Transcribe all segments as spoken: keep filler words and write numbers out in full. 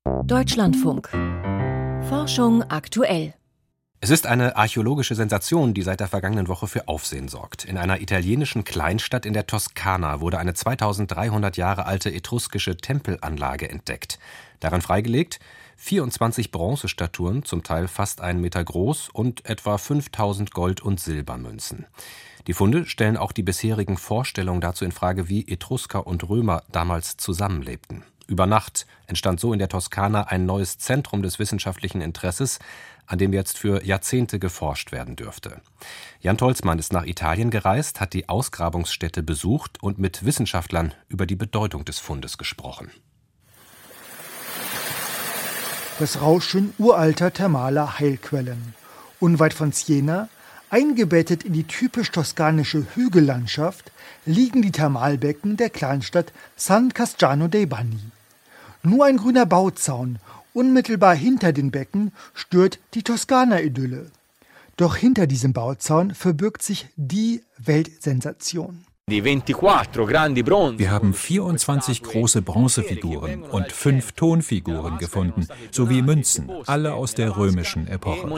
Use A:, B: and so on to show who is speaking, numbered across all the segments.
A: Deutschlandfunk. Forschung aktuell.
B: Es ist eine archäologische Sensation, die seit der vergangenen Woche für Aufsehen sorgt. In einer italienischen Kleinstadt in der Toskana wurde eine zweitausenddreihundert Jahre alte etruskische Tempelanlage entdeckt. Darin freigelegt vierundzwanzig Bronzestatuen, zum Teil fast einen Meter groß, und etwa fünftausend Gold- und Silbermünzen. Die Funde stellen auch die bisherigen Vorstellungen dazu in Frage, wie Etrusker und Römer damals zusammenlebten. Über Nacht entstand so in der Toskana ein neues Zentrum des wissenschaftlichen Interesses, an dem jetzt für Jahrzehnte geforscht werden dürfte. Jan Tolzmann ist nach Italien gereist, hat die Ausgrabungsstätte besucht und mit Wissenschaftlern über die Bedeutung des Fundes gesprochen.
C: Das Rauschen uralter thermaler Heilquellen. Unweit von Siena, eingebettet in die typisch toskanische Hügellandschaft, liegen die Thermalbecken der Kleinstadt San Casciano dei Bagni. Nur ein grüner Bauzaun unmittelbar hinter den Becken stört die Toskana-Idylle. Doch hinter diesem Bauzaun verbirgt sich die Weltsensation.
D: Wir haben vierundzwanzig große Bronzefiguren und fünf Tonfiguren gefunden, sowie Münzen, alle aus der römischen Epoche,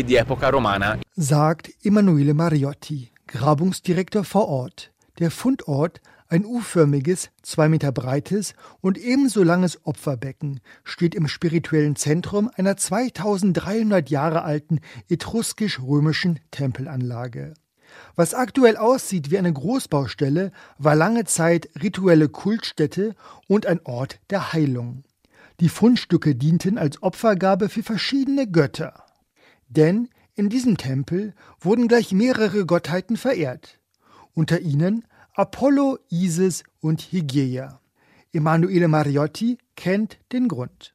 C: sagt Emanuele Mariotti, Grabungsdirektor vor Ort. Der Fundort, ein U-förmiges, zwei Meter breites und ebenso langes Opferbecken, steht im spirituellen Zentrum einer zweitausenddreihundert Jahre alten etruskisch-römischen Tempelanlage. Was aktuell aussieht wie eine Großbaustelle, war lange Zeit rituelle Kultstätte und ein Ort der Heilung. Die Fundstücke dienten als Opfergabe für verschiedene Götter. Denn in diesem Tempel wurden gleich mehrere Gottheiten verehrt. Unter ihnen Apollo, Isis und Hygieia. Emanuele Mariotti kennt den Grund.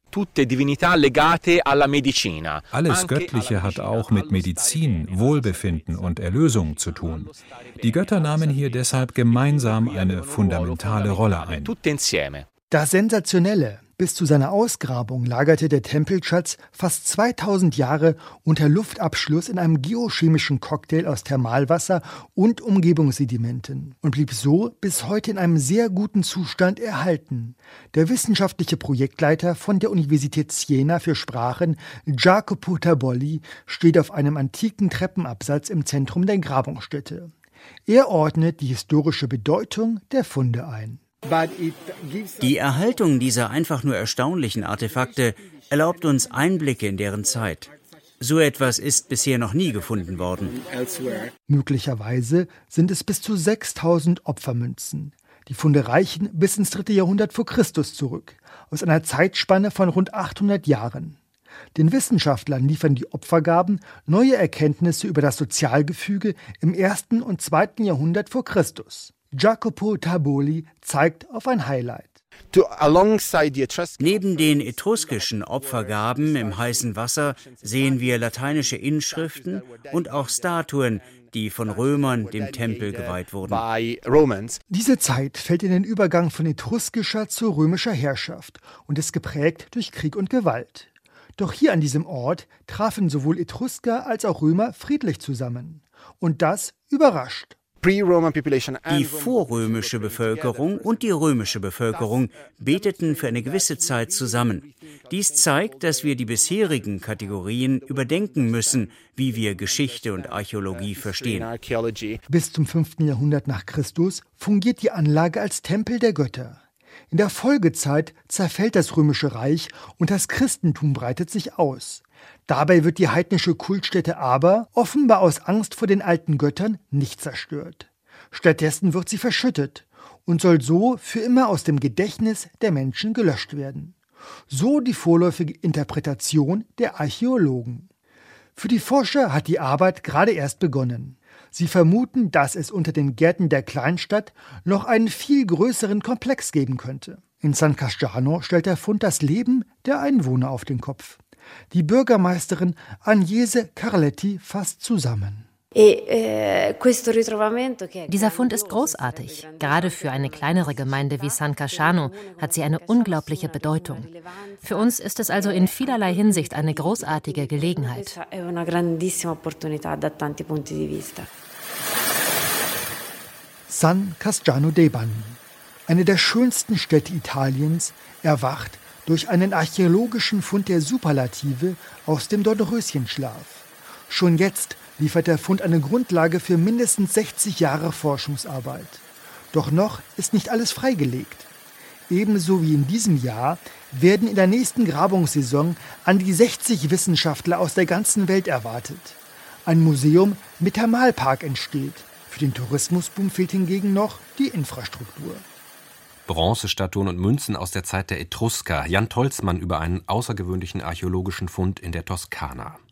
D: Alles Göttliche hat auch mit Medizin, Wohlbefinden und Erlösung zu tun. Die Götter nahmen hier deshalb gemeinsam eine fundamentale Rolle ein.
C: Das Sensationelle: Bis zu seiner Ausgrabung lagerte der Tempelschatz fast zweitausend Jahre unter Luftabschluss in einem geochemischen Cocktail aus Thermalwasser und Umgebungssedimenten und blieb so bis heute in einem sehr guten Zustand erhalten. Der wissenschaftliche Projektleiter von der Universität Siena für Sprachen, Jacopo Tabolli, steht auf einem antiken Treppenabsatz im Zentrum der Grabungsstätte. Er ordnet die historische Bedeutung der Funde ein.
E: Die Erhaltung dieser einfach nur erstaunlichen Artefakte erlaubt uns Einblicke in deren Zeit. So etwas ist bisher noch nie gefunden worden.
C: Möglicherweise sind es bis zu sechstausend Opfermünzen. Die Funde reichen bis ins dritte Jahrhundert vor Christus zurück, aus einer Zeitspanne von rund achthundert Jahren. Den Wissenschaftlern liefern die Opfergaben neue Erkenntnisse über das Sozialgefüge im ersten und zweiten Jahrhundert vor Christus. Jacopo Tabolli zeigt auf ein Highlight.
E: Neben den etruskischen Opfergaben im heißen Wasser sehen wir lateinische Inschriften und auch Statuen, die von Römern dem Tempel geweiht wurden.
C: Diese Zeit fällt in den Übergang von etruskischer zu römischer Herrschaft und ist geprägt durch Krieg und Gewalt. Doch hier an diesem Ort trafen sowohl Etrusker als auch Römer friedlich zusammen. Und das überrascht.
E: Die vorrömische Bevölkerung und die römische Bevölkerung beteten für eine gewisse Zeit zusammen. Dies zeigt, dass wir die bisherigen Kategorien überdenken müssen, wie wir Geschichte und Archäologie verstehen.
C: Bis zum fünften Jahrhundert nach Christus fungiert die Anlage als Tempel der Götter. In der Folgezeit zerfällt das Römische Reich und das Christentum breitet sich aus. Dabei wird die heidnische Kultstätte aber, offenbar aus Angst vor den alten Göttern, nicht zerstört. Stattdessen wird sie verschüttet und soll so für immer aus dem Gedächtnis der Menschen gelöscht werden. So die vorläufige Interpretation der Archäologen. Für die Forscher hat die Arbeit gerade erst begonnen. Sie vermuten, dass es unter den Gärten der Kleinstadt noch einen viel größeren Komplex geben könnte. In San Casciano stellt der Fund das Leben der Einwohner auf den Kopf. Die Bürgermeisterin Agnese Carletti fasst zusammen.
F: Dieser Fund ist großartig. Gerade für eine kleinere Gemeinde wie San Casciano hat sie eine unglaubliche Bedeutung. Für uns ist es also in vielerlei Hinsicht eine großartige Gelegenheit.
C: San Casciano dei Bagni, eine der schönsten Städte Italiens, erwacht durch einen archäologischen Fund der Superlative aus dem Dornröschenschlaf. Schon jetzt liefert der Fund eine Grundlage für mindestens sechzig Jahre Forschungsarbeit. Doch noch ist nicht alles freigelegt. Ebenso wie in diesem Jahr werden in der nächsten Grabungssaison an die sechzig Wissenschaftler aus der ganzen Welt erwartet. Ein Museum mit Thermalpark entsteht. Für den Tourismusboom fehlt hingegen noch die Infrastruktur.
B: Bronzestatuen und Münzen aus der Zeit der Etrusker. Jan Tolzmann über einen außergewöhnlichen archäologischen Fund in der Toskana.